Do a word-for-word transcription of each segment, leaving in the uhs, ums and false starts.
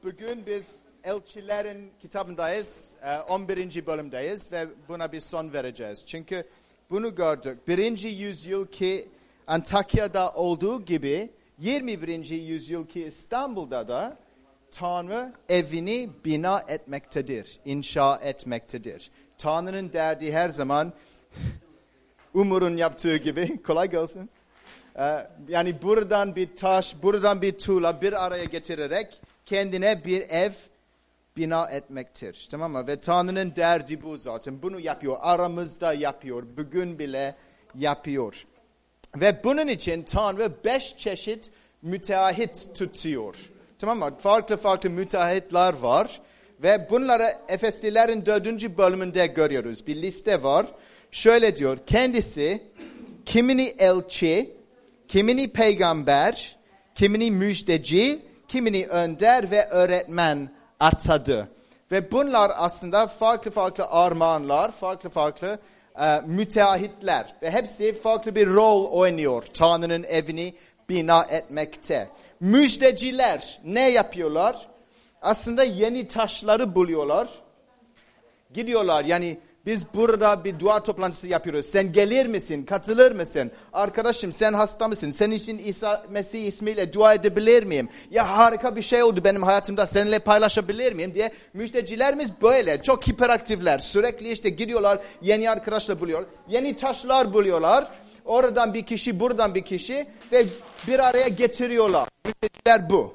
Bugün biz Elçilerin kitabındayız, on birinci bölümdeyiz ve buna bir son vereceğiz. Çünkü bunu gördük. Birinci yüzyıl ki Antakya'da olduğu gibi yirmi birinci yüzyıl ki İstanbul'da da Tanrı evini bina etmektedir, inşa etmektedir. Tanrı'nın derdi her zaman Umur'un yaptığı gibi, kolay gelsin. Yani buradan bir taş, buradan bir tuğla bir araya getirerek kendine bir ev bina etmektir. Tamam mı? Ve Tanrı'nın derdi bu zaten. Bunu yapıyor. Aramızda yapıyor. Bugün bile yapıyor. Ve bunun için Tanrı beş çeşit müteahhit tutuyor. Tamam mı? Farklı farklı müteahhitler var. Ve bunları Efeslilerin dördüncü bölümünde görüyoruz. Bir liste var. Şöyle diyor. Kendisi kimini elçi, kimini peygamber, kimini müjdeci, kimini önder ve öğretmen atadı. Ve bunlar aslında farklı farklı armağanlar, farklı farklı e, müteahhitler. Ve hepsi farklı bir rol oynuyor Tanrı'nın evini bina etmekte. Müjdeciler ne yapıyorlar? Aslında yeni taşları buluyorlar. Gidiyorlar yani biz burada bir dua toplantısı yapıyoruz. Sen gelir misin? Katılır mısın? Arkadaşım sen hasta mısın? Senin için İsa Mesih ismiyle dua edebilir miyim? Ya harika bir şey oldu benim hayatımda. Seninle paylaşabilir miyim diye. Müjdecilerimiz böyle. Çok hiperaktifler. Sürekli işte gidiyorlar. Yeni arkadaşlar buluyor. Yeni taşlar buluyorlar. Oradan bir kişi, buradan bir kişi. Ve bir araya getiriyorlar. Müjdeciler bu.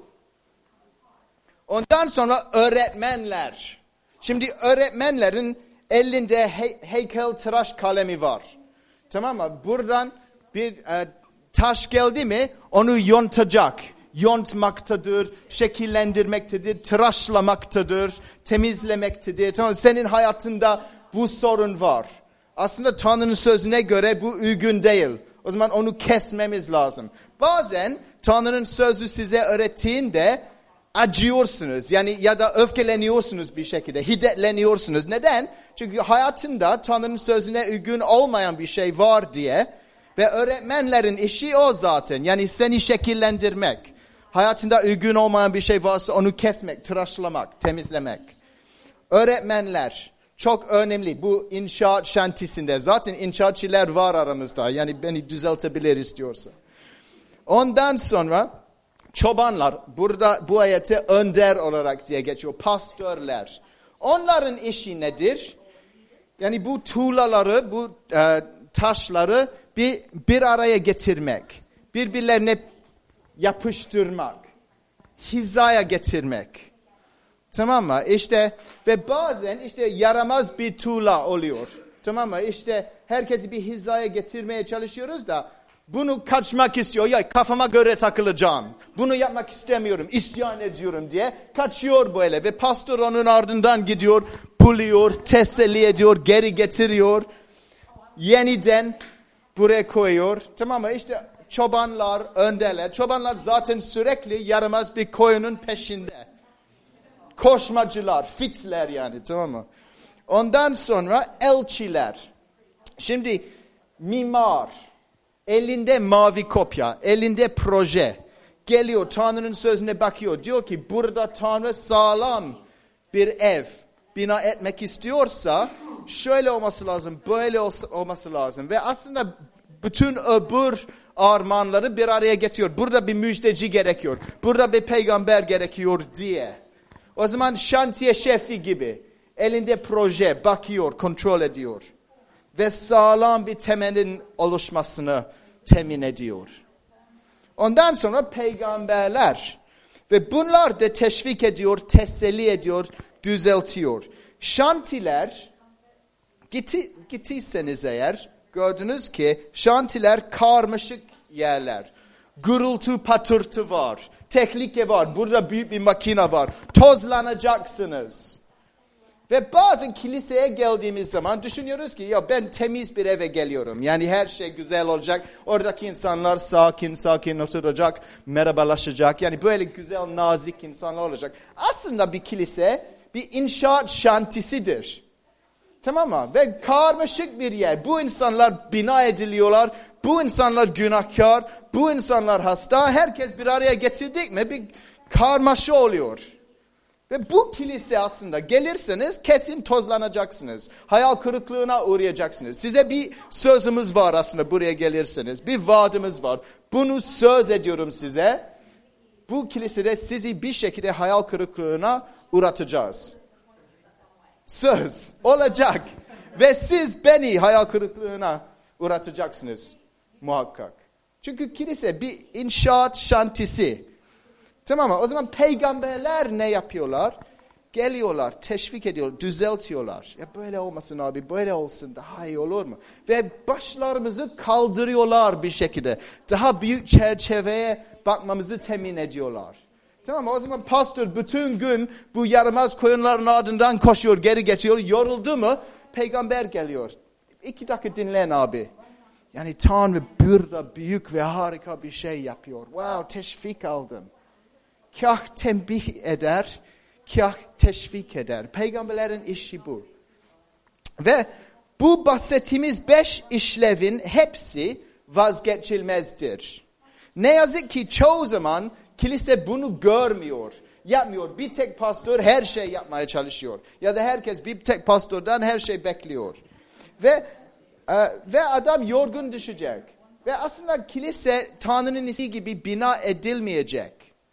Ondan sonra öğretmenler. Şimdi öğretmenlerin elinde he- heykel tıraş kalemi var. Tamam mı? Buradan bir e, taş geldi mi onu yontacak. Yontmaktadır, şekillendirmektedir, tıraşlamaktadır, temizlemektedir. Tamam mı? Senin hayatında bu sorun var. Aslında Tanrı'nın sözüne göre bu uygun değil. O zaman onu kesmemiz lazım. Bazen Tanrı'nın sözü size öğrettiğinde acıyorsunuz. Yani ya da öfkeleniyorsunuz bir şekilde. Hiddetleniyorsunuz. Neden? Çünkü hayatında Tanrı'nın sözüne uygun olmayan bir şey var diye. Ve öğretmenlerin işi o zaten. Yani seni şekillendirmek. Hayatında uygun olmayan bir şey varsa onu kesmek, tıraşlamak, temizlemek. Öğretmenler çok önemli. Bu inşaat şantisinde. Zaten inşaatçılar var aramızda. Yani beni düzeltebilir istiyorsa. Ondan sonra çobanlar, burada bu ayette önder olarak diye geçiyor. Pastörler. Onların işi nedir? Yani bu tuğlaları, bu e, taşları bir bir araya getirmek. Birbirlerine yapıştırmak. Hizaya getirmek. Tamam mı? İşte ve bazen işte yaramaz bir tuğla oluyor. Tamam mı? İşte herkesi bir hizaya getirmeye çalışıyoruz da bunu kaçmak istiyor. Ya kafama göre takılacağım. Bunu yapmak istemiyorum. İsyan ediyorum diye kaçıyor böyle. Ve pastör onun ardından gidiyor. Buluyor, teselli ediyor, geri getiriyor. Yeniden buraya koyuyor. Tamam mı? İşte çobanlar, önderler. Çobanlar zaten sürekli yaramaz bir koyunun peşinde. Koşmacılar, fitler yani. Tamam mı? Ondan sonra elçiler. Şimdi mimar. Elinde mavi kopya, elinde proje. Geliyor Tanrı'nın sözüne bakıyor. Diyor ki burada Tanrı sağlam bir ev bina etmek istiyorsa şöyle olması lazım, böyle olması lazım. Ve aslında bütün öbür armağanları bir araya getiriyor. Burada bir müjdeci gerekiyor. Burada bir peygamber gerekiyor diye. O zaman şantiye şefi gibi elinde proje bakıyor, kontrol ediyor. Ve sağlam bir temelin oluşmasını temin ediyor. Ondan sonra peygamberler. Ve bunlar da teşvik ediyor, teselli ediyor, düzeltiyor. Şantiler, gitti, gittiyseniz eğer, gördünüz ki şantiler karmaşık yerler. Gürültü patırtı var. Tehlike var. Burada büyük bir makine var. Tozlanacaksınız. Ve bazen kiliseye geldiğimiz zaman düşünüyoruz ki ya ben temiz bir eve geliyorum. Yani her şey güzel olacak. Oradaki insanlar sakin sakin oturacak, merhabalaşacak. Yani böyle güzel nazik insanlar olacak. Aslında bir kilise bir inşaat şantisidir. Tamam mı? Ve karmaşık bir yer. Bu insanlar bina ediliyorlar. Bu insanlar günahkar. Bu insanlar hasta. Herkes bir araya getirdik mi bir karmaşa oluyor. Ve bu kilise aslında gelirseniz kesin tozlanacaksınız. Hayal kırıklığına uğrayacaksınız. Size bir sözümüz var aslında buraya gelirseniz. Bir vaadimiz var. Bunu söz ediyorum size. Bu kilisede sizi bir şekilde hayal kırıklığına uğratacağız. Söz olacak. Ve siz beni hayal kırıklığına uğratacaksınız muhakkak. Çünkü kilise bir inşaat şantisi. Tamam mı? O zaman peygamberler ne yapıyorlar? Geliyorlar, teşvik ediyorlar, düzeltiyorlar. Ya böyle olmasın abi, böyle olsun daha iyi olur mu? Ve başlarımızı kaldırıyorlar bir şekilde. Daha büyük çerçeveye bakmamızı temin ediyorlar. Tamam mı? O zaman pastör bütün gün bu yaramaz koyunların ardından koşuyor, geri geçiyor. Yoruldu mu? Peygamber geliyor. İki dakika dinlen abi. Yani Tanrı burada büyük ve harika bir şey yapıyor. Wow, teşvik aldım. Kah tembih eder, kah teşvik eder. Peygamberlerin işi bu. Ve bu bahsettiğimiz beş işlevin hepsi vazgeçilmezdir. Ne yazık ki çoğu zaman kilise bunu görmüyor, yapmıyor. Bir tek pastör her şey yapmaya çalışıyor. Ya da herkes bir tek pastörden her şey bekliyor. Ve e, ve adam yorgun düşecek. Ve aslında kilise Tanrı'nın istediği gibi bina edilmeyecek.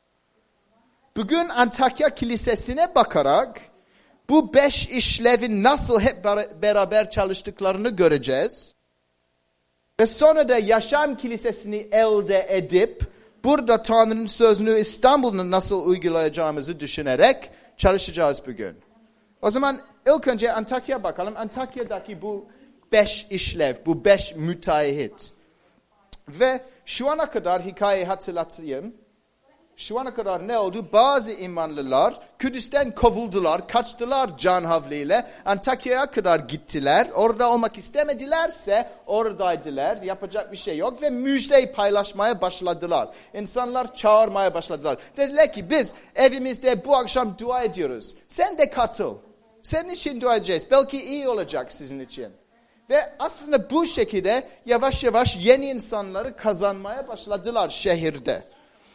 Bugün Antakya Kilisesi'ne bakarak bu beş işlevin nasıl hep beraber çalıştıklarını göreceğiz. Ve sonra da Yaşam Kilisesi'ni elde edip burada Tanrı'nın sözünü İstanbul'da nasıl uygulayacağımızı düşünerek çalışacağız bugün. O zaman ilk önce Antakya'ya bakalım. Antakya'daki bu beş işlev, bu beş müteahhit. Ve şu ana kadar hikayeyi hatırlatayım. Şu ana kadar ne oldu? Bazı imanlılar Kudüs'ten kovuldular, kaçtılar can havliyle. Antakya'ya kadar gittiler. Orada olmak istemedilerse oradaydılar. Yapacak bir şey yok ve müjdeyi paylaşmaya başladılar. İnsanlar çağırmaya başladılar. Dediler ki biz evimizde bu akşam dua ediyoruz. Sen de katıl. Senin için dua edeceğiz. Belki iyi olacak sizin için. Ve aslında bu şekilde yavaş yavaş yeni insanları kazanmaya başladılar şehirde.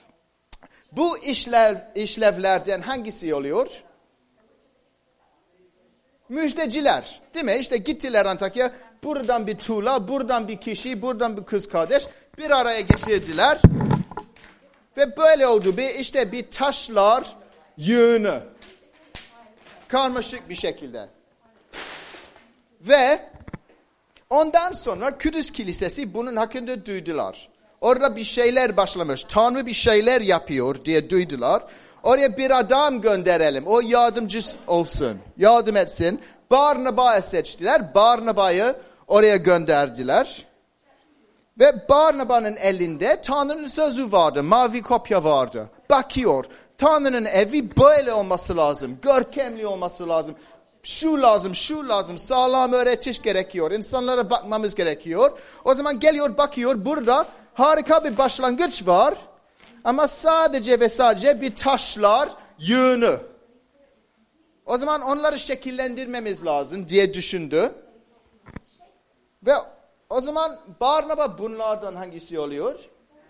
Bu işlev, işlevlerden hangisi oluyor? Müjdeciler. Değil mi? İşte gittiler Antakya. Buradan bir tuğla, buradan bir kişi, buradan bir kız kardeş. Bir araya getirdiler. Ve böyle oldu. Bir, işte bir taşlar yığını. Karmaşık bir şekilde. Ve ondan sonra Kudüs Kilisesi bunun hakkında duydular. Orada bir şeyler başlamış. Tanrı bir şeyler yapıyor diye duydular. Oraya bir adam gönderelim. O yardımcı olsun. Yardım etsin. Barnaba'yı seçtiler. Barnaba'yı oraya gönderdiler. Ve Barnaba'nın elinde Tanrı'nın sözü vardı. Mavi kopya vardı. Bakıyor. Tanrı'nın evi böyle olması lazım. Görkemli olması lazım. Şu lazım, şu lazım. Sağlam öğretiş gerekiyor. İnsanlara bakmamız gerekiyor. O zaman geliyor, bakıyor. Burada harika bir başlangıç var. Ama sadece ve sadece bir taşlar yığını. O zaman onları şekillendirmemiz lazım diye düşündü. Ve o zaman Barnaba bunlardan hangisi oluyor?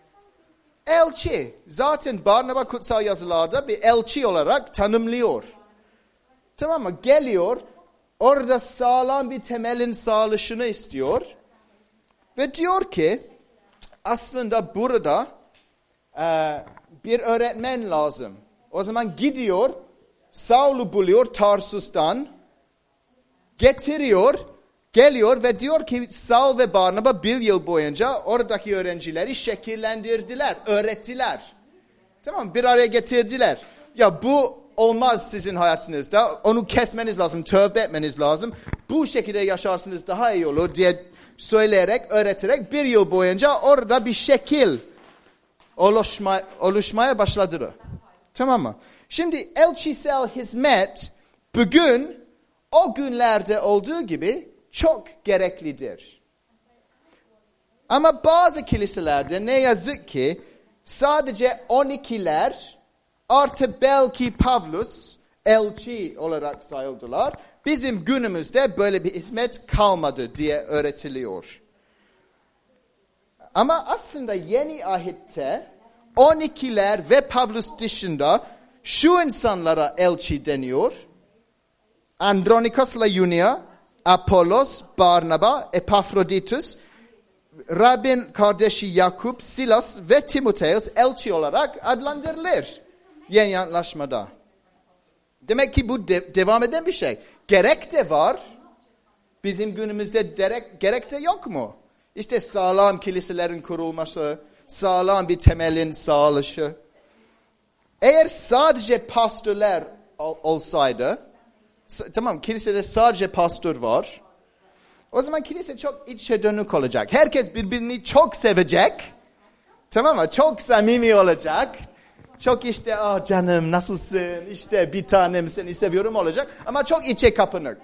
Elçi. Zaten Barnaba kutsal yazılarda bir elçi olarak tanımlıyor. Tamam mı? Geliyor. Orada sağlam bir temelin sağlaşını istiyor. Ve diyor ki aslında burada e, bir öğretmen lazım. O zaman gidiyor, Saul'u buluyor Tarsus'tan, getiriyor, geliyor ve diyor ki Saul ve Barnaba bir yıl boyunca oradaki öğrencileri şekillendirdiler, öğrettiler. Tamam, bir araya getirdiler. Ya bu olmaz sizin hayatınızda, onu kesmeniz lazım, tövbe etmeniz lazım. Bu şekilde yaşarsınız daha iyi olur diye söyleyerek, öğreterek bir yıl boyunca orada bir şekil oluşma, oluşmaya başladı. Tamam mı? Şimdi elçisel hizmet bugün o günlerde olduğu gibi çok gereklidir. Ama bazı kiliselerde ne yazık ki sadece on ikiler artı belki Pavlus elçi olarak sayıldılar. Bizim günümüzde böyle bir hizmet kalmadı diye öğretiliyor. Ama aslında yeni ahitte on ikiler ve Pavlus dışında şu insanlara elçi deniyor. Andronikos'la Yunia, Apollos, Barnaba, Epafroditus, Rabbin kardeşi Yakup, Silas ve Timoteus elçi olarak adlandırılır Yeni Antlaşmada. Demek ki bu de- devam eden bir şey. Gerek de var. Bizim günümüzde derek, gerek de yok mu? İşte sağlam kiliselerin kurulması, sağlam bir temelin sağlışı. Eğer sadece pastörler ol, olsaydı, s- tamam kilisede sadece pastör var, o zaman kilise çok içe dönük olacak. Herkes birbirini çok sevecek, tamam mı? Çok samimi olacak. Çok işte ah canım nasılsın, işte bir tanem seni seviyorum olacak ama çok içe kapanık.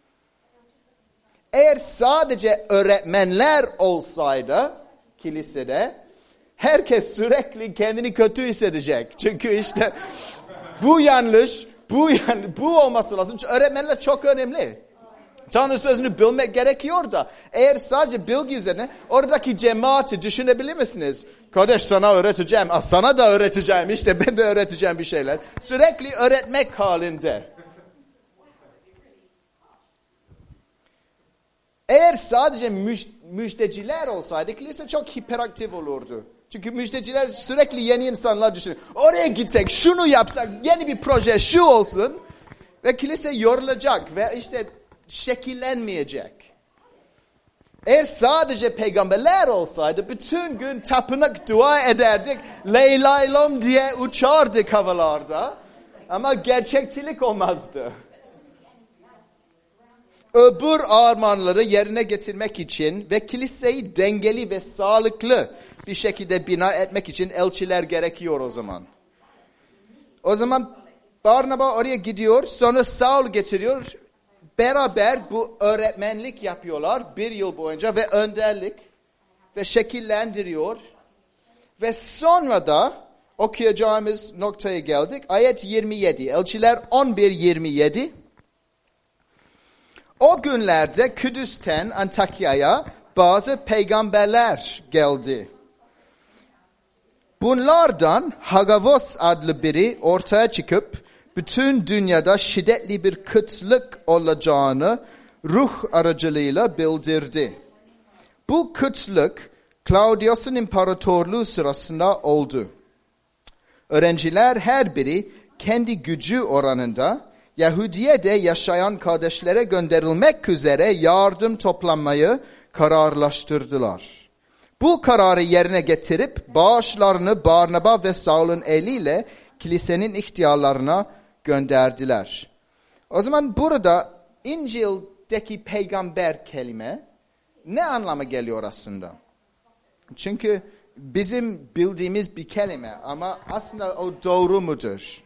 Eğer sadece öğretmenler olsaydı kilisede herkes sürekli kendini kötü hissedecek. Çünkü işte bu yanlış, bu yan, bu olması lazım. Çünkü öğretmenler çok önemli. Tanrı sözünü bilmek gerekiyor da. Eğer sadece bilgi üzerine oradaki cemaati düşünebilir misiniz? Kardeş sana öğreteceğim, ah, sana da öğreteceğim, işte ben de öğreteceğim bir şeyler. Sürekli öğretmek halinde. Eğer sadece müj- müjdeciler olsaydı kilise çok hiperaktif olurdu. Çünkü müjdeciler sürekli yeni insanlar düşünüyor. Oraya gitsek, şunu yapsak, yeni bir proje şu olsun. Ve kilise yorulacak ve işte şekillenmeyecek. Eğer sadece peygamberler olsaydı bütün gün tapınak dua ederdik. Ley lay lom diye uçardık havalarda. Ama gerçekçilik olmazdı. Öbür armağanları yerine getirmek için ve kiliseyi dengeli ve sağlıklı bir şekilde bina etmek için elçiler gerekiyor o zaman. O zaman Barnaba oraya gidiyor, sonra Saul getiriyor. Beraber bu öğretmenlik yapıyorlar bir yıl boyunca ve önderlik ve şekillendiriyor. Ve sonra da okuyacağımız noktaya geldik. Ayet yirmi yedi, Elçiler on bir yirmi yedi. O günlerde Kudüs'ten Antakya'ya bazı peygamberler geldi. Bunlardan Hagavos adlı biri ortaya çıkıp bütün dünyada şiddetli bir kıtlık olacağını ruh aracılığıyla bildirdi. Bu kıtlık Claudius'un imparatorluğu sırasında oldu. Öğrenciler her biri kendi gücü oranında Yahudiye'de yaşayan kardeşlere gönderilmek üzere yardım toplanmayı kararlaştırdılar. Bu kararı yerine getirip bağışlarını Barnaba ve Saul'un eliyle kilisenin ihtiyarlarına gönderdiler. O zaman burada İncil'deki peygamber kelime ne anlama geliyor aslında? Çünkü bizim bildiğimiz bir kelime ama aslında o doğru mudur?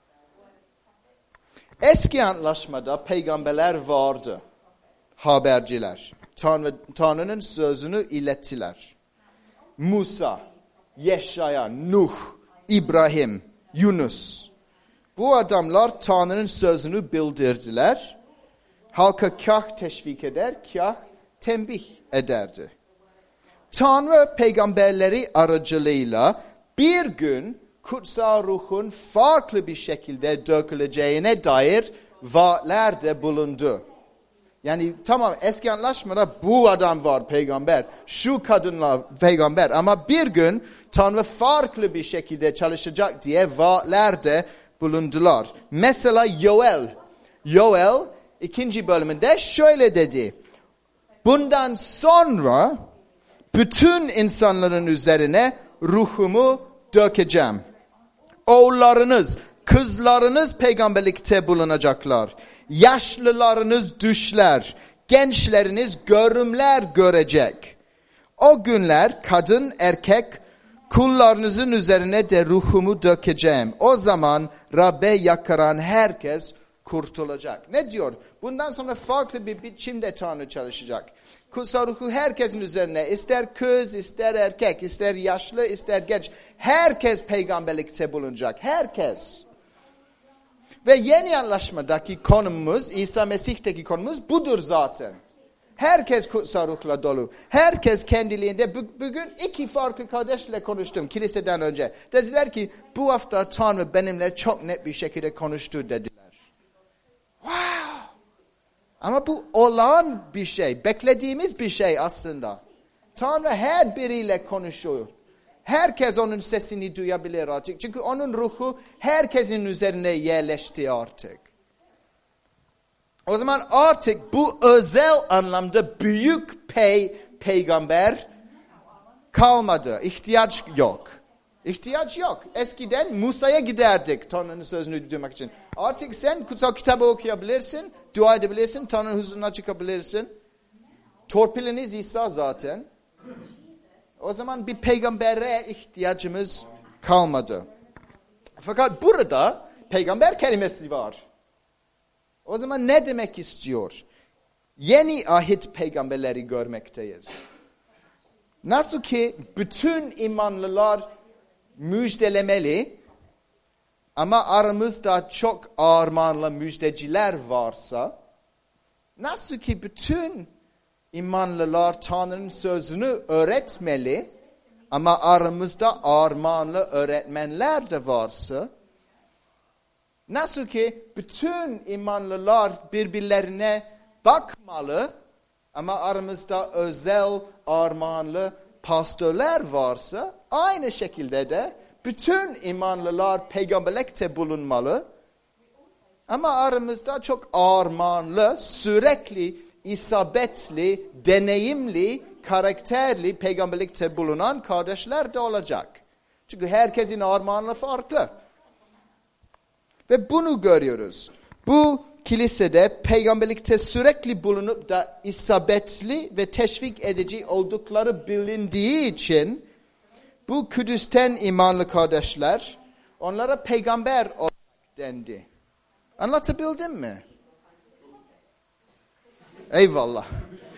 Eski antlaşmada peygamberler vardı. Haberciler. Tanrı, Tanrı'nın sözünü ilettiler. Musa, Yeşaya, Nuh, İbrahim, Yunus. Bu adamlar Tanrı'nın sözünü bildirdiler. Halka kah teşvik eder, kah tembih ederdi. Tanrı peygamberleri aracılığıyla bir gün kutsal ruhun farklı bir şekilde döküleceğine dair vaatlerde bulundu. Yani tamam eski antlaşmada bu adam var peygamber, şu kadınlar peygamber ama bir gün Tanrı farklı bir şekilde çalışacak diye vaatlerde bulundular. Mesela Yoel, Yoel ikinci bölümünde şöyle dedi. Bundan sonra bütün insanların üzerine ruhumu dökeceğim. Oğullarınız, kızlarınız peygamberlikte bulunacaklar. Yaşlılarınız düşler, gençleriniz görümler görecek. O günler kadın erkek kullarınızın üzerine de ruhumu dökeceğim. O zaman Rabbe yakaran herkes kurtulacak. Ne diyor? Bundan sonra farklı bir biçimde Tanrı çalışacak. Kutsal ruhu herkesin üzerine, ister kız, ister erkek, ister yaşlı, ister genç. Herkes peygamberlikte bulunacak. Herkes. Ve yeni anlaşmadaki konumuz, İsa Mesih'teki konumuz budur zaten. Herkes kutsal ruhla dolu. Herkes kendiliğinde. Bugün iki farklı kardeşle konuştum kiliseden önce. Dediler ki bu hafta Tanrı benimle çok net bir şekilde konuştu dediler. Wow. Ama bu olağan bir şey. Beklediğimiz bir şey aslında. Tanrı her biriyle konuşuyor. Herkes onun sesini duyabilir artık. Çünkü onun ruhu herkesin üzerine yerleşti artık. O zaman artık bu özel anlamda büyük pey, peygamber kalmadı. İhtiyaç yok. İhtiyaç yok. Eskiden Musa'ya giderdik Tanrı'nın sözünü duymak için. Artık sen kutsal kitabı okuyabilirsin, dua edebilirsin, Tanrı'nın huzuruna çıkabilirsin. Torpiliniz İsa zaten. O zaman bir peygambere ihtiyacımız kalmadı. Fakat burada peygamber kelimesi var. O zaman ne demek istiyor? Yeni ahit peygamberleri görmekteyiz. Nasıl ki bütün imanlılar müjdelemeli ama aramızda çok armağanlı müjdeciler varsa, nasıl ki bütün imanlılar Tanrı'nın sözünü öğretmeli ama aramızda armağanlı öğretmenler de varsa, nasıl ki bütün imanlılar birbirlerine bakmalı ama aramızda özel armağanlı pastörler varsa, aynı şekilde de bütün imanlılar peygamberlikte bulunmalı ama aramızda çok armağanlı, sürekli isabetli, deneyimli, karakterli peygamberlikte bulunan kardeşler de olacak. Çünkü herkesin armağanı farklı. Ve bunu görüyoruz. Bu kilisede peygamberlikte sürekli bulunup da isabetli ve teşvik edici oldukları bilindiği için bu Kudüs'ten imanlı kardeşler onlara peygamber olarak dendi. Anlatabildim mi? Eyvallah.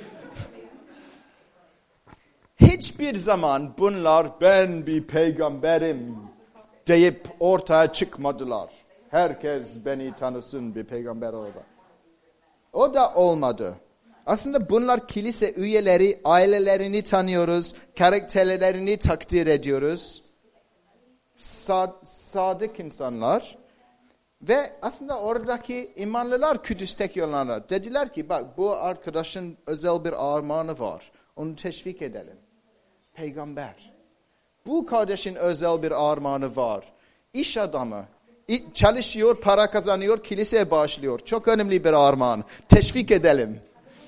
Hiçbir zaman bunlar ben bir peygamberim deyip ortaya çıkmadılar. Herkes beni tanısın bir peygamber olarak. O da olmadı. Aslında bunlar kilise üyeleri, ailelerini tanıyoruz, karakterlerini takdir ediyoruz. Sad, sadık insanlar. Ve aslında oradaki imanlılar Kudüs'teki olanlar dediler ki bak bu arkadaşın özel bir armağanı var. Onu teşvik edelim. Peygamber. Bu kardeşin özel bir armağanı var. İş adamı. Çalışıyor, para kazanıyor, kiliseye bağışlıyor. Çok önemli bir armağan. Teşvik edelim.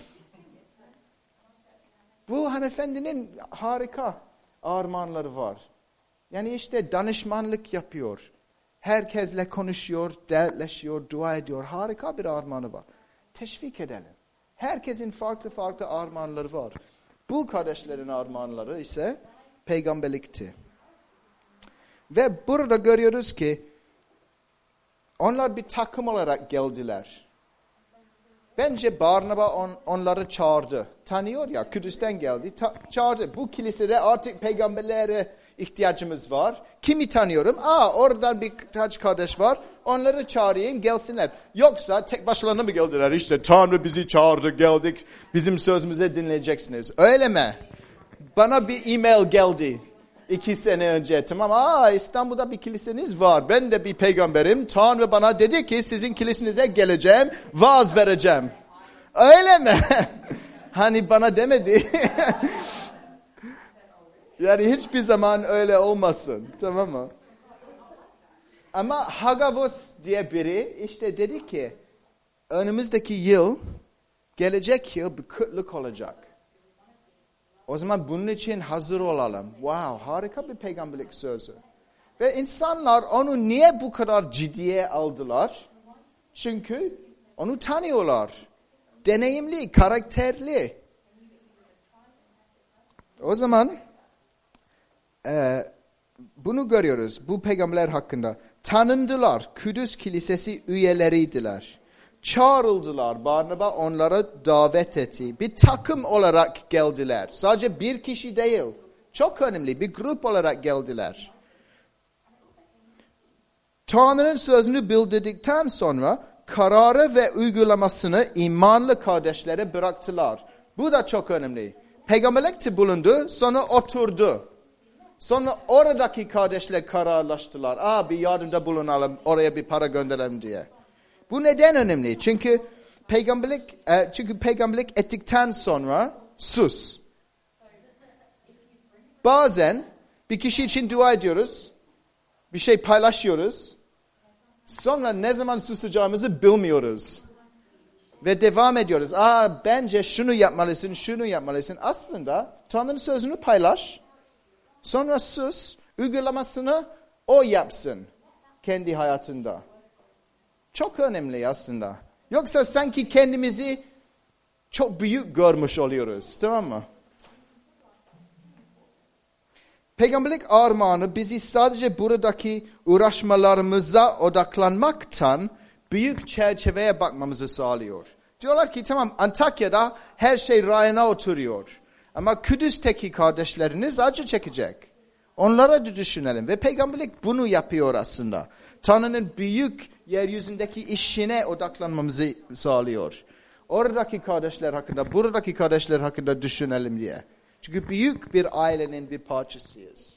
Bu hanımefendinin harika armağanları var. Yani işte danışmanlık yapıyor. Herkesle konuşuyor, dertleşiyor, dua ediyor. Harika bir armağanı var. Teşvik edelim. Herkesin farklı farklı armağanları var. Bu kardeşlerin armağanları ise peygamberlikti. Ve burada görüyoruz ki onlar bir takım olarak geldiler. Bence Barnaba on, onları çağırdı. Tanıyor ya, Kudüs'ten geldi, ta, çağırdı. Bu kilisede artık peygamberlere ihtiyacımız var. Kimi tanıyorum? Aa, oradan birkaç kardeş var. Onları çağırayım, gelsinler. Yoksa tek başlarına mı geldiler? İşte Tanrı bizi çağırdı, geldik. Bizim sözümüzü dinleyeceksiniz. Öyle mi? Bana bir e-mail geldi. İki sene önce. Tamam, aa İstanbul'da bir kiliseniz var. Ben de bir peygamberim. Tanrı bana dedi ki sizin kilisenize geleceğim, vaaz vereceğim. Öyle mi? Hani bana demedi. Yani hiçbir zaman öyle olmasın. Tamam mı? Ama Hagavus diye biri işte dedi ki önümüzdeki yıl, gelecek yıl bir kıtlık olacak. O zaman bunun için hazır olalım. Wow, harika bir peygamberlik sözü. Ve insanlar onu niye bu kadar ciddiye aldılar? Çünkü onu tanıyorlar. Deneyimli, karakterli. O zaman e, bunu görüyoruz bu peygamberler hakkında. Tanındılar. Kudüs Kilisesi üyeleriydiler. Çağrıldılar. Barnaba onlara davet etti. Bir takım olarak geldiler. Sadece bir kişi değil. Çok önemli. Bir grup olarak geldiler. Tanrı'nın sözünü bildirdikten sonra kararı ve uygulamasını imanlı kardeşlere bıraktılar. Bu da çok önemli. Peygamberlikte bulundu, sonra oturdu. Sonra oradaki kardeşler kararlaştılar. Aa, bir yardımda bulunalım, oraya bir para gönderelim diye. Bu neden önemli? Çünkü peygamberlik, e, çünkü peygamberlik ettikten sonra sus. Bazen bir kişi için dua ediyoruz, bir şey paylaşıyoruz. Sonra ne zaman susacağımızı bilmiyoruz. Ve devam ediyoruz. Aa, bence şunu yapmalısın, şunu yapmalısın. Aslında Tanrı'nın sözünü paylaş. Sonra sus, uygulamasını o yapsın kendi hayatında. Çok önemli aslında. Yoksa sanki kendimizi çok büyük görmüş oluyoruz. Tamam mı? Peygamberlik armağanı bizi sadece buradaki uğraşmalarımıza odaklanmaktan büyük çerçeveye bakmamızı sağlıyor. Diyorlar ki tamam, Antakya'da her şey rayına oturuyor. Ama Kudüs'teki kardeşleriniz acı çekecek. Onlara da düşünelim. Ve peygamberlik bunu yapıyor aslında. Tanrı'nın büyük yeryüzündeki işine odaklanmamızı sağlıyor. Oradaki kardeşler hakkında, buradaki kardeşler hakkında düşünelim diye. Çünkü büyük bir ailenin bir parçasıyız.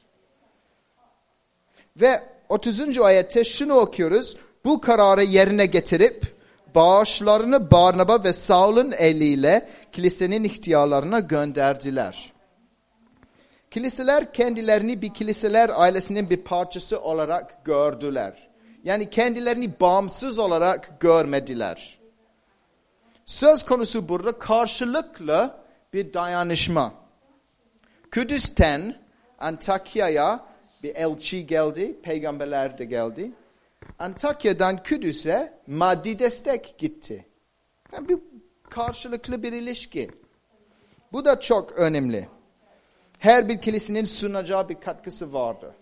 Ve otuzuncu ayette şunu okuyoruz. Bu kararı yerine getirip bağışlarını Barnaba ve Saul'un eliyle kilisenin ihtiyarlarına gönderdiler. Kiliseler kendilerini bir kiliseler ailesinin bir parçası olarak gördüler. Yani kendilerini bağımsız olarak görmediler. Söz konusu burada karşılıklı bir dayanışma. Kudüs'ten Antakya'ya bir elçi geldi, peygamberler de geldi. Antakya'dan Kudüs'e maddi destek gitti. Yani bir karşılıklı bir ilişki. Bu da çok önemli. Her bir kilisenin sunacağı bir katkısı vardı.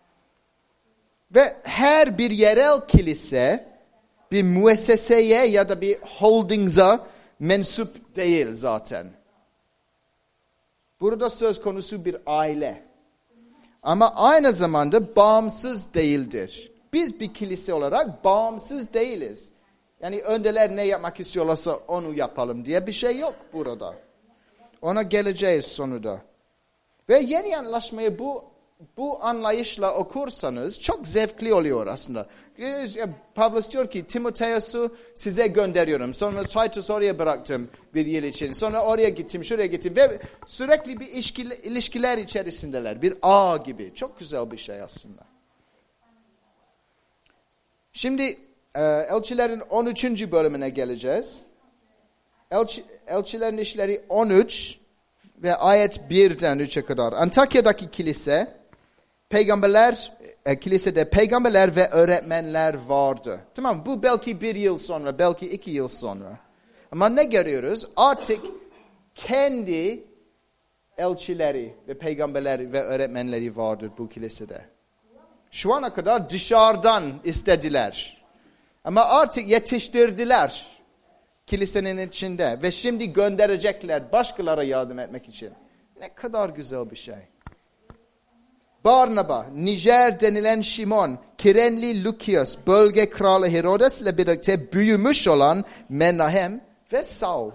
Ve her bir yerel kilise bir müesseseye ya da bir holdings'a mensup değil zaten. Burada söz konusu bir aile. Ama aynı zamanda bağımsız değildir. Biz bir kilise olarak bağımsız değiliz. Yani öndeler ne yapmak istiyorlarsa onu yapalım diye bir şey yok burada. Ona geleceğiz sonunda. Ve yeni anlaşmayı bu bu anlayışla okursanız çok zevkli oluyor aslında. Pavlos diyor ki Timoteus'u size gönderiyorum. Sonra Titus oraya bıraktım bir yıl için. Sonra oraya gittim, şuraya gittim. Ve sürekli bir ilişkiler içerisindeler. Bir ağ gibi. Çok güzel bir şey aslında. Şimdi Elçilerin on üçüncü bölümüne geleceğiz. Elçi, Elçilerin işleri on üç ve ayet birden üçe kadar. Antakya'daki kilise, peygamberler, e, kilisede peygamberler ve öğretmenler vardı. Tamam, bu belki bir yıl sonra, belki iki yıl sonra. Ama ne görüyoruz? Artık kendi elçileri ve peygamberleri ve öğretmenleri vardır bu kilisede. Şu ana kadar dışarıdan istediler. Ama artık yetiştirdiler kilisenin içinde. Ve şimdi gönderecekler başkalara yardım etmek için. Ne kadar güzel bir şey. Barnaba, Nijer denilen Şimon, Kirenli Lukius, bölge kralı Herodes ile birlikte büyümüş olan Menahem ve Saul.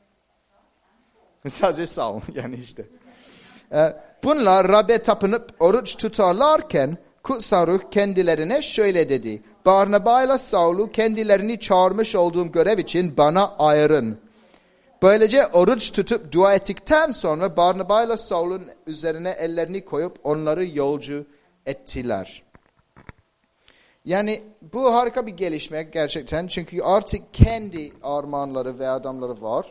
Sadece Saul yani işte. Bunlar Rab'be tapınıp oruç tutarlarken kutsal ruh kendilerine şöyle dedi. Barnaba ile Saul'u kendilerini çağırmış olduğum görev için bana ayırın. Böylece oruç tutup dua ettikten sonra Barnaba ile Saul'un üzerine ellerini koyup onları yolcu ettiler. Yani bu harika bir gelişme gerçekten. Çünkü artık kendi armağanları ve adamları var.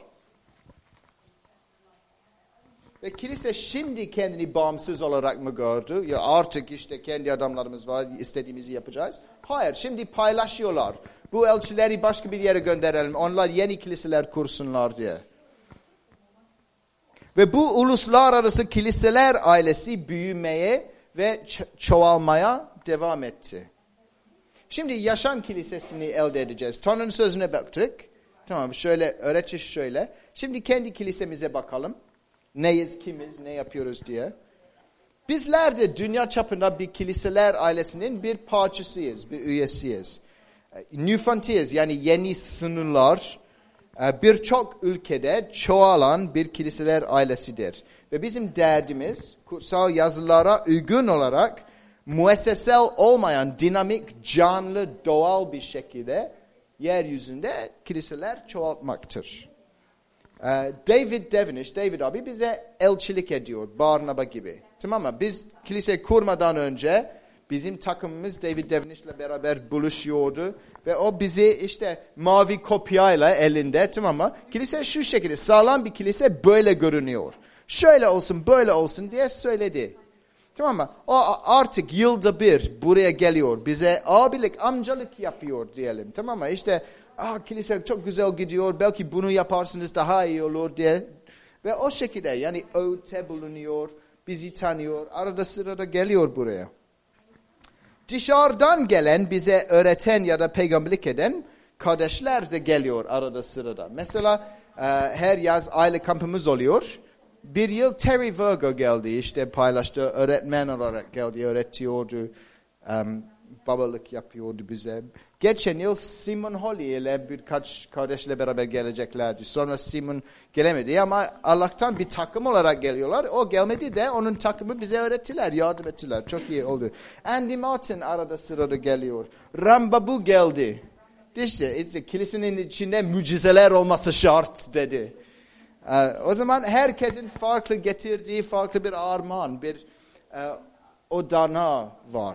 Ve kilise şimdi kendini bağımsız olarak mı gördü? Ya artık işte kendi adamlarımız var, istediğimizi yapacağız. Hayır, şimdi paylaşıyorlar. Bu elçileri başka bir yere gönderelim. Onlar yeni kiliseler kursunlar diye. Ve bu uluslararası kiliseler ailesi büyümeye ve ço- çoğalmaya devam etti. Şimdi yaşam kilisesini elde edeceğiz. Tanrı'nın sözüne baktık. Tamam, şöyle öğretiş şöyle. Şimdi kendi kilisemize bakalım. Neyiz, kimiz, ne yapıyoruz diye. Bizler de dünya çapında bir kiliseler ailesinin bir parçasıyız, bir üyesiyiz. Newfantiyiz, yani yeni sınırlar birçok ülkede çoğalan bir kiliseler ailesidir. Ve bizim derdimiz kutsal yazılara uygun olarak müessesel olmayan, dinamik, canlı, doğal bir şekilde yeryüzünde kiliseler çoğaltmaktır. David Devenish, David abi bize elçilik ediyor, Barnaba gibi. Tamam mı? Biz kilise kurmadan önce bizim takımımız David Devenish'le beraber buluşuyordu. Ve o bizi işte mavi kopyayla elinde, tamam mı? Kilise şu şekilde, sağlam bir kilise böyle görünüyor. Şöyle olsun, böyle olsun diye söyledi. Tamam mı? O artık yılda bir buraya geliyor. Bize abilik, amcalık yapıyor diyelim. Tamam mı? İşte ah, kilise çok güzel gidiyor. Belki bunu yaparsınız daha iyi olur diye. Ve o şekilde yani öğütte bulunuyor. Bizi tanıyor. Arada sırada geliyor buraya. Dışarıdan gelen, bize öğreten ya da peygamberlik eden kardeşler de geliyor arada sırada. Mesela e, her yaz aile kampımız oluyor. Bir yıl Terry Virgo geldi, işte paylaştı, öğretmen olarak geldi, öğretiyordu, um, babalık yapıyordu bize. Geçen yıl Simon Holly ile birkaç kardeşle beraber geleceklerdi. Sonra Simon gelemedi ama Allah'tan bir takım olarak geliyorlar. O gelmedi de onun takımı bize öğrettiler, yardım ettiler. Çok iyi oldu. Andy Martin arada sırada geliyor. Rambabu geldi. İşte, işte kilisenin içinde mucizeler olması şart dedi. Ee, o zaman herkesin farklı getirdiği farklı bir armağan, bir e, odana var.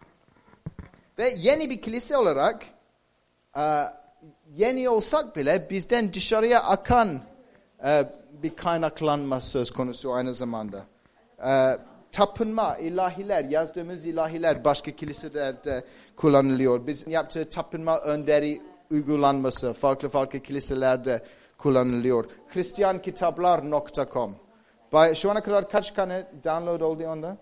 Ve yeni bir kilise olarak e, yeni olsak bile bizden dışarıya akan e, bir kaynaklanma söz konusu aynı zamanda. E, tapınma, ilahiler, yazdığımız ilahiler başka kiliselerde kullanılıyor. Bizim yaptığı tapınma önderi uygulanması farklı farklı kiliselerde kullanılıyor. Hristiyankitaplar nokta com. Şu ana kadar kaç tane download oldu onda?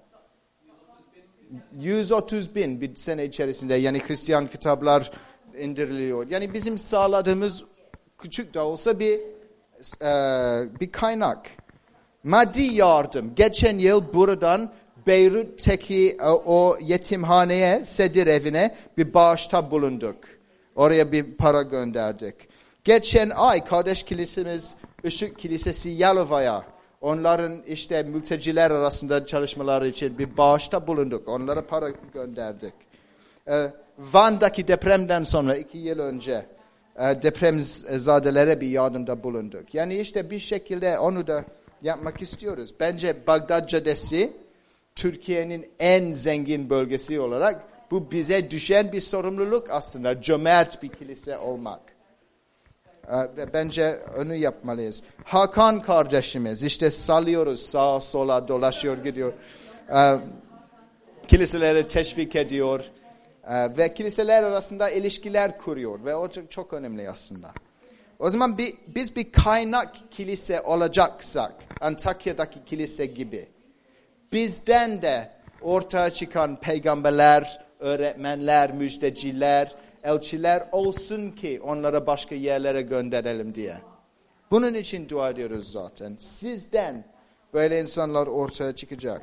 yüz otuz bin bir sene içerisinde, yani Hristiyan kitaplar indiriliyor. Yani bizim sağladığımız küçük de olsa bir e, bir kaynak. Maddi yardım. Geçen yıl buradan Beyrut'taki o, o yetimhaneye, sedir evine bir bağışta bulunduk. Oraya bir para gönderdik. Geçen ay kardeş kilisemiz Işık Kilisesi Yalova'ya, onların işte mülteciler arasında çalışmaları için bir bağışta bulunduk. Onlara para gönderdik. Ee, Van'daki depremden sonra iki yıl önce e, depremzadelere bir yardımda bulunduk. Yani işte bir şekilde onu da yapmak istiyoruz. Bence Bagdad Caddesi Türkiye'nin en zengin bölgesi olarak bu bize düşen bir sorumluluk aslında. Cömert bir kilise olmak. Bence onu yapmalıyız. Hakan kardeşimiz işte salıyoruz, sağa sola dolaşıyor gidiyor. Kiliseleri teşvik ediyor. Ve kiliseler arasında ilişkiler kuruyor. Ve o çok, çok önemli aslında. O zaman bir, biz bir kaynak kilise olacaksak, Antakya'daki kilise gibi, bizden de ortaya çıkan peygamberler, öğretmenler, müjdeciler, elçiler olsun ki onları başka yerlere gönderelim diye. Bunun için dua ediyoruz zaten. Sizden böyle insanlar ortaya çıkacak.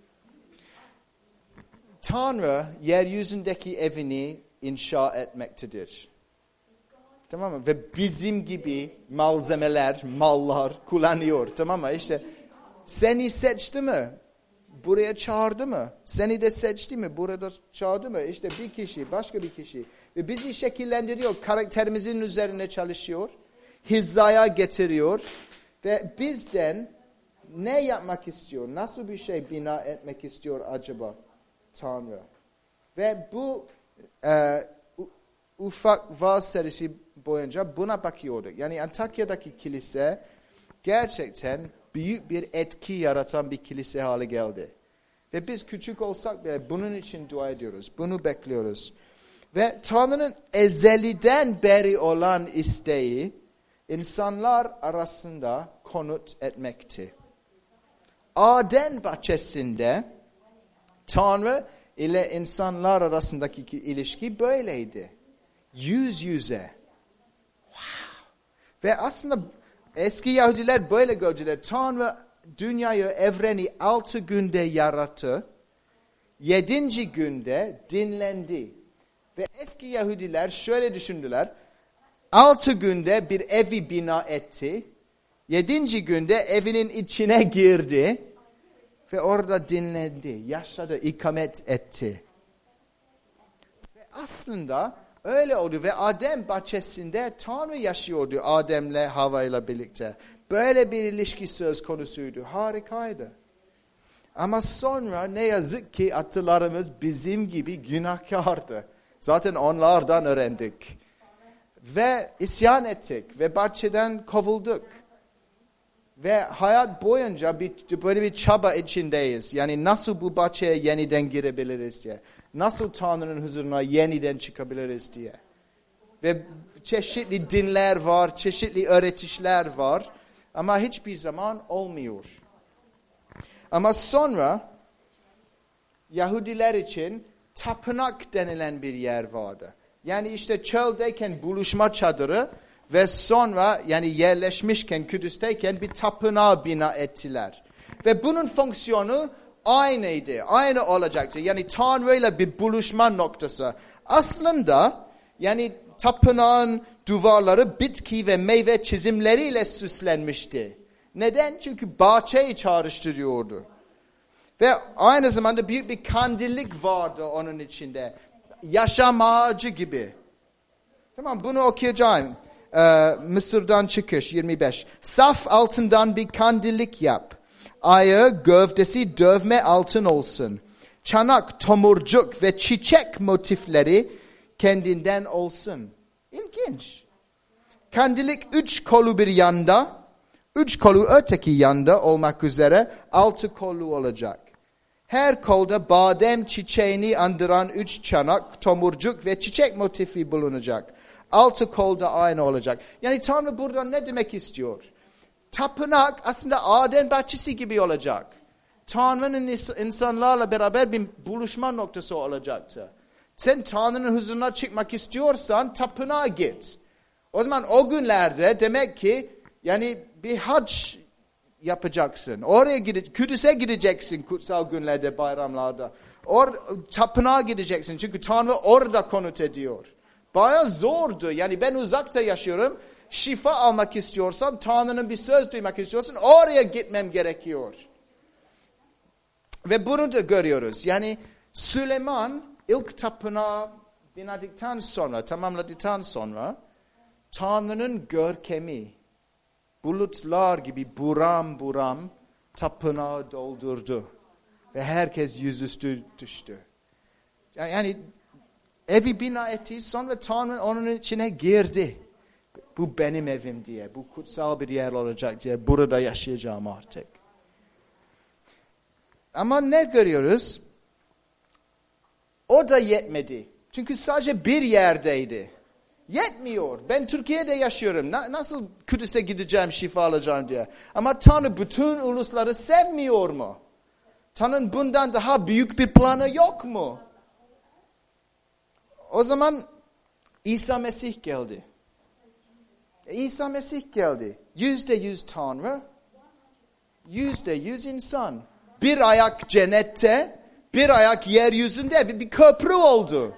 Tanrı yeryüzündeki evini inşa etmektedir. Tamam mı? Ve bizim gibi malzemeler, mallar kullanıyor. Tamam mı? İşte seni seçti mi? Buraya çağırdı mı? Seni de seçti mi? Burada çağırdı mı? İşte bir kişi, başka bir kişi. Ve bizi şekillendiriyor. Karakterimizin üzerine çalışıyor. Hizaya getiriyor. Ve bizden ne yapmak istiyor? Nasıl bir şey bina etmek istiyor acaba Tanrı? Ve bu e, ufak vaaz serisi boyunca buna bakıyorduk. Yani Antakya'daki kilise gerçekten büyük bir etki yaratan bir kilise hale geldi. Ve biz küçük olsak bile bunun için dua ediyoruz. Bunu bekliyoruz. Ve Tanrı'nın ezeliden beri olan isteği insanlar arasında konut etmekti. Aden bahçesinde Tanrı ile insanlar arasındaki ilişki böyleydi. Yüz yüze. Wow. Ve aslında eski Yahudiler böyle gördüler. Tanrı dünyayı, evreni altı günde yarattı. Yedinci günde dinlendi. Ve eski Yahudiler şöyle düşündüler. altı günde bir evi bina etti. Yedinci günde evinin içine girdi. Ve orada dinlendi, yaşadı, ikamet etti. Ve aslında öyle oldu ve Adem bahçesinde Tanrı yaşıyordu Adem'le Havva'yla birlikte. Böyle bir ilişki söz konusuydu, harikaydı. Ama sonra ne yazık ki atalarımız bizim gibi günahkardı. Zaten onlardan öğrendik. Ve isyan ettik ve bahçeden kovulduk. Ve hayat boyunca bir, böyle bir çaba içindeyiz. Yani nasıl bu bahçeye yeniden girebiliriz diye. Nasıl Tanrı'nın huzuruna yeniden çıkabiliriz diye. Ve çeşitli dinler var, çeşitli öğretişler var. Ama hiçbir zaman olmuyor. Ama sonra Yahudiler için tapınak denilen bir yer vardı. Yani işte çöldeyken buluşma çadırı ve sonra yani yerleşmişken Kudüs'teyken bir tapınağı bina ettiler. Ve bunun fonksiyonu aynıydı, aynı olacaktı. Yani Tanrı'yla bir buluşma noktası. Aslında yani tapınağın duvarları bitki ve meyve çizimleriyle süslenmişti. Neden? Çünkü bahçeyi çağrıştırıyordu. Ve aynı zamanda büyük bir kandillik vardı onun içinde. Yaşam ağacı gibi. Tamam, bunu okuyacağım. Ee, Mısır'dan çıkış yirmi beş. Saf altından bir kandillik yap. Ayağı, gövdesi dövme altın olsun. Çanak, tomurcuk ve çiçek motifleri kendinden olsun. İlginç. Kandillik üç kolu bir yanda, üç kolu öteki yanda olmak üzere altı kolu olacak. Her kolda badem çiçeğini andıran üç çanak, tomurcuk ve çiçek motifi bulunacak. Altı kolda aynı olacak. Yani Tanrı burada ne demek istiyor? Tapınak aslında Adem bahçesi gibi olacak. Tanrı'nın insanlarla beraber bir buluşma noktası olacaktı. Sen Tanrı'nın huzuruna çıkmak istiyorsan tapınağa git. O zaman o günlerde demek ki yani bir hac yapacaksın. Oraya gideceksin. Kudüs'e gideceksin kutsal günlerde, bayramlarda. Or, tapınağa gideceksin. Çünkü Tanrı orada konut ediyor. Bayağı zordu. Yani ben uzakta yaşıyorum. Şifa almak istiyorsam, Tanrı'nın bir söz duymak istiyorsan oraya gitmem gerekiyor. Ve bunu da görüyoruz. Yani Süleyman ilk tapınağı binadıktan sonra, tamamladıktan sonra Tanrı'nın görkemi bulutlar gibi buram buram tapınağı doldurdu. Ve herkes yüzüstü düştü. Yani evi bina etti, sonra Tanrı onun içine girdi. Bu benim evim diye, bu kutsal bir yer olacak diye, burada yaşayacağım artık. Ama ne görüyoruz? O da yetmedi. Çünkü sadece bir yerdeydi. Yetmiyor. Ben Türkiye'de yaşıyorum. Na- nasıl Kudüs'e gideceğim, şifa alacağım diye. Ama Tanrı bütün ulusları sevmiyor mu? Tanrı'nın bundan daha büyük bir planı yok mu? O zaman İsa Mesih geldi. İsa Mesih geldi. Yüzde yüz Tanrı, yüzde yüz insan. Bir ayak cennette, bir ayak yeryüzünde ve bir köprü oldu.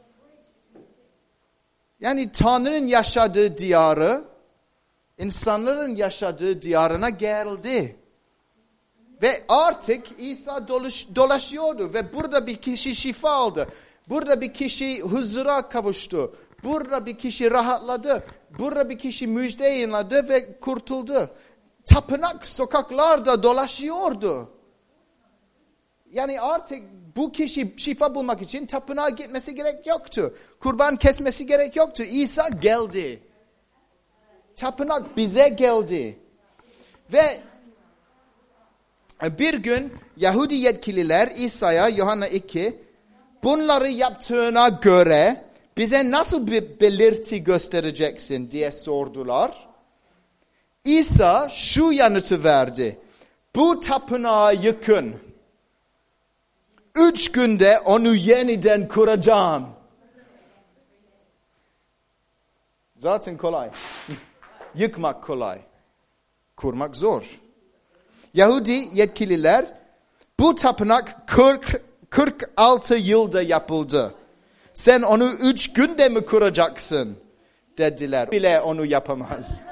Yani Tanrı'nın yaşadığı diyarı, insanların yaşadığı diyarına geldi. Ve artık İsa dolaş, dolaşıyordu ve burada bir kişi şifa aldı. Burada bir kişi huzura kavuştu. Burada bir kişi rahatladı. Burada bir kişi müjde yayınladı ve kurtuldu. Tapınak sokaklarda dolaşıyordu. Yani artık bu kişi şifa bulmak için tapınağa gitmesi gerek yoktu. Kurban kesmesi gerek yoktu. İsa geldi. Tapınak bize geldi. Ve bir gün Yahudi yetkililer İsa'ya, Yuhanna iki, bunları yaptığına göre bize nasıl bir belirti göstereceksin diye sordular. İsa şu yanıtı verdi. Bu tapınağı yıkın. Üç günde onu yeniden kuracağım. Zaten kolay. Yıkmak kolay. Kurmak zor. Yahudi yetkililer, bu tapınak kırk, kırk altı yılda yapıldı. Sen onu üç günde mi kuracaksın? dediler. Bile onu yapamaz.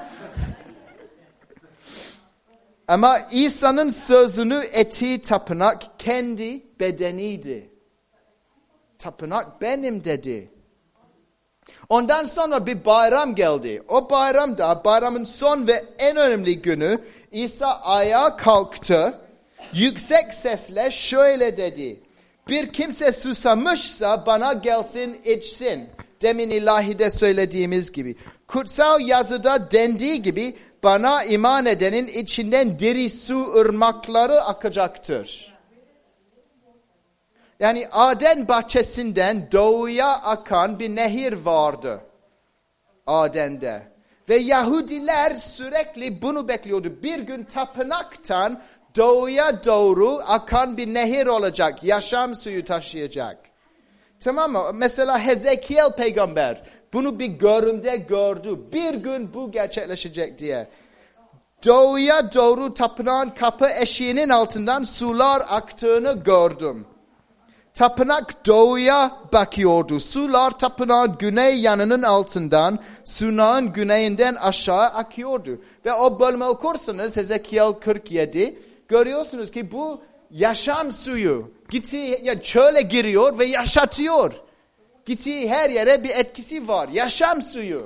Ama İsa'nın sözünü ettiği tapınak kendi bedeniydi. Tapınak benim dedi. Ondan sonra bir bayram geldi. O bayramda, bayramın son ve en önemli günü İsa ayağa kalktı. Yüksek sesle şöyle dedi. Bir kimse susamışsa bana gelsin içsin. Demin ilahide söylediğimiz gibi. Kutsal yazıda dendiği gibi bana iman edenin içinden diri su ırmakları akacaktır. Yani Aden bahçesinden doğuya akan bir nehir vardı. Aden'de. Ve Yahudiler sürekli bunu bekliyordu. Bir gün tapınaktan doğuya doğru akan bir nehir olacak. Yaşam suyu taşıyacak. Tamam mı? Mesela Hezekiel peygamber bunu bir görümde gördü. Bir gün bu gerçekleşecek diye. Doğuya doğru tapınağın kapı eşiğinin altından sular aktığını gördüm. Tapınak doğuya bakıyordu. Sular tapınağın güney yanının altından, sunağın güneyinden aşağı akıyordu. Ve o bölümü okursanız Hezekiel kırk yedi, görüyorsunuz ki bu yaşam suyu gittiği ya çöle giriyor ve yaşatıyor. Gittiği her yere bir etkisi var. Yaşam suyu.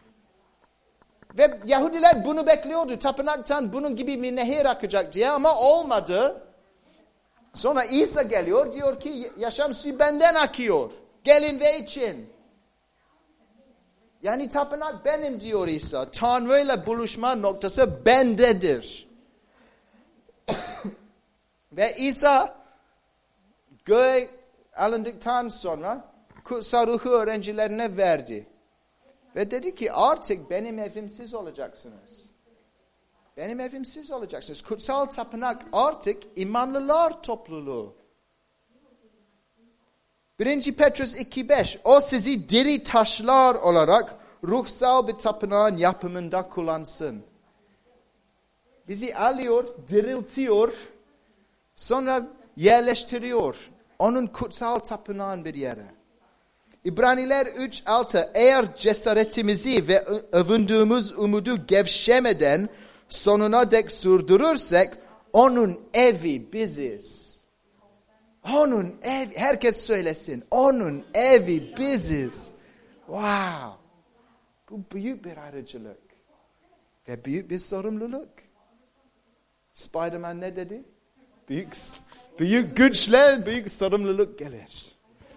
Ve Yahudiler bunu bekliyordu. Tapınaktan bunun gibi bir nehir akacak diye ama olmadı. Sonra İsa geliyor diyor ki yaşam suyu benden akıyor. Gelin ve için. Yani tapınak benim diyor İsa. Tanrı ile buluşma noktası bendedir. Ve İsa göğe alındıktan sonra kutsal ruhu öğrencilerine verdi. Ve dedi ki artık benim evim siz olacaksınız. Benim evim siz olacaksınız. Kutsal tapınak artık imanlılar topluluğu. birinci Petrus iki beş. O sizi diri taşlar olarak ruhsal bir tapınağın yapımında kullansın. Bizi alıyor, diriltiyor, sonra yerleştiriyor. Onun kutsal tapınağın bir yere. İbraniler üç altı. Eğer cesaretimizi ve övündüğümüz umudu gevşemeden sonuna dek sürdürürsek onun evi biziz. Onun evi, herkes söylesin. Onun evi biziz. Wow. Bu büyük bir ayrıcalık. Ve büyük bir sorumluluk. Spider-Man ne dedi? Büyük, büyük güçle büyük sorumluluk gelir.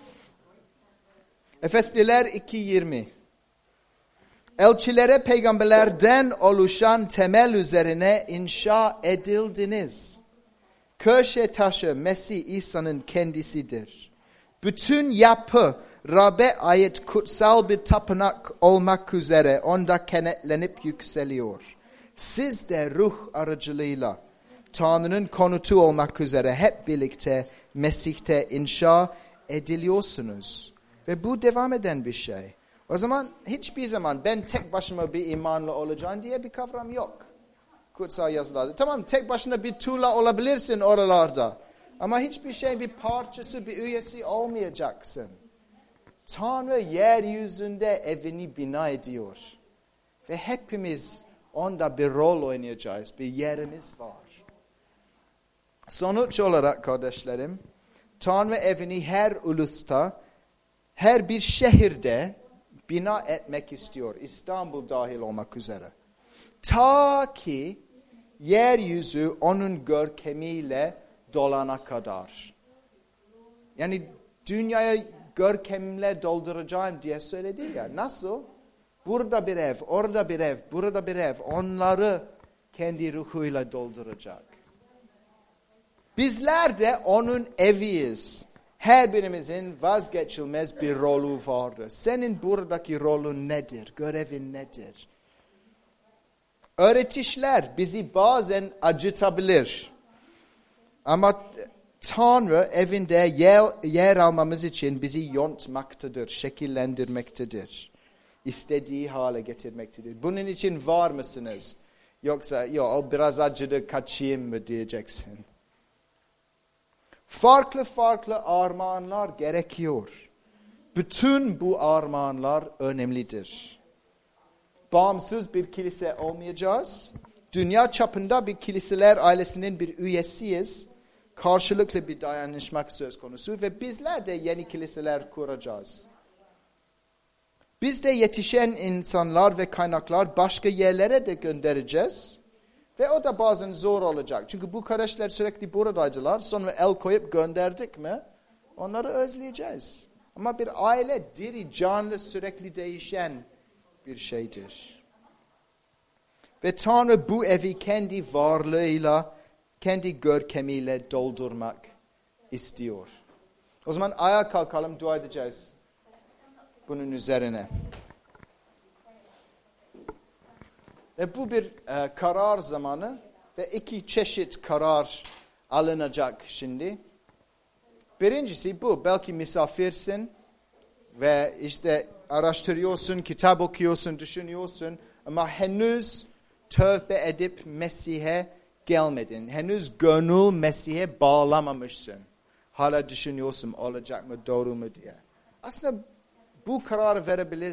Efesliler iki yirmi. Elçilere peygamberlerden oluşan temel üzerine inşa edildiniz. Köşe taşı Mesih İsa'nın kendisidir. Bütün yapı Rab'be ait kutsal bir tapınak olmak üzere onda kenetlenip yükseliyor. Siz de ruh aracılığıyla Tanrı'nın konutu olmak üzere hep birlikte Mesih'te inşa ediliyorsunuz. Ve bu devam eden bir şey. O zaman hiçbir zaman ben tek başıma bir imanlı olacağım diye bir kavram yok. Kutsal yazılarda. Tamam tek başına bir tuğla olabilirsin oralarda. Ama hiçbir şey bir parçası, bir üyesi olmayacaksın. Tanrı yeryüzünde evini bina ediyor. Ve hepimiz onda bir rol oynayacağız. Bir yerimiz var. Sonuç olarak kardeşlerim, Tanrı evini her ulusta, her bir şehirde bina etmek istiyor. İstanbul dahil olmak üzere. Ta ki yeryüzü onun görkemiyle dolana kadar. Yani dünyayı görkemle dolduracağım diye söyledi ya. Nasıl? Burada bir ev, orada bir ev, burada bir ev. Onları kendi ruhuyla dolduracak. Bizler de onun eviyiz. Her birimizin vazgeçilmez bir rolü vardır. Senin buradaki rolün nedir? Görevin nedir? Öğretişler bizi bazen acıtabilir. Ama Tanrı evinde yer, yer almamız için bizi yontmaktadır, şekillendirmektedir. İstediği hale getirmektedir. Bunun için var mısınız? Yoksa yo, o biraz acıdı kaçayım mı diyeceksin. Farklı farklı armağanlar gerekiyor. Bütün bu armağanlar önemlidir. bağımsız bir kilise olmayacağız. Dünya çapında bir kiliseler ailesinin bir üyesiyiz. Karşılıklı bir dayanışmak söz konusu ve bizler de yeni kiliseler kuracağız. Biz de yetişen insanlar ve kaynaklar başka yerlere de göndereceğiz. Ve o da bazen zor olacak. Çünkü bu kardeşler sürekli buradaydılar. Sonra el koyup gönderdik mi onları özleyeceğiz. Ama bir aile diri, canlı, sürekli değişen bir şeydir. Ve Tanrı bu evi kendi varlığıyla, kendi görkemiyle doldurmak istiyor. O zaman ayağa kalkalım, dua edeceğiz bunun üzerine. Ve bu bir e, karar zamanı ve iki çeşit karar alınacak şimdi. Birincisi bu, belki misafirsin ve işte araştırıyorsun, kitap okuyorsun, düşünüyorsun ama henüz tövbe edip Mesih'e gelmedin. Henüz gönül Mesih'e bağlamamışsın. Hala düşünüyorsun olacak mı, doğru mu diye. Aslında bu kararı verebilirsin.